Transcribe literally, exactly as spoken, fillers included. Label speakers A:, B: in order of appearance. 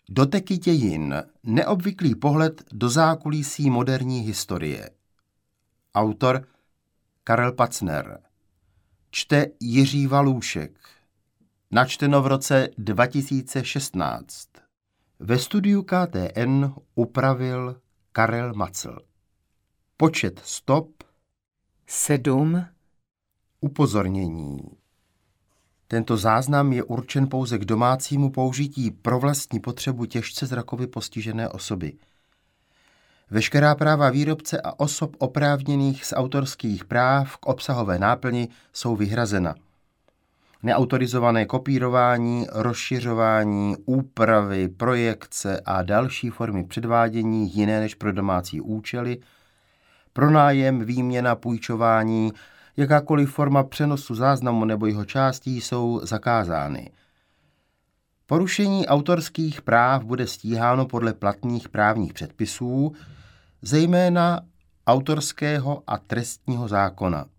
A: Doteky dějin. Neobvyklý pohled do zákulisí moderní historie. Autor Karel Pacner. Čte Jiří Valůšek. Načteno v roce dva tisíce šestnáct. Ve studiu K T N upravil Karel Macl. Počet stop
B: sedm.
A: Upozornění. Tento záznam je určen pouze k domácímu použití pro vlastní potřebu těžce zrakově postižené osoby. Veškerá práva výrobce a osob oprávněných z autorských práv k obsahové náplni jsou vyhrazena. Neautorizované kopírování, rozšiřování, úpravy, projekce a další formy předvádění jiné než pro domácí účely, pronájem, výměna, půjčování, jakákoliv forma přenosu záznamu nebo jeho částí jsou zakázány. Porušení autorských práv bude stíháno podle platných právních předpisů, zejména autorského a trestního zákona.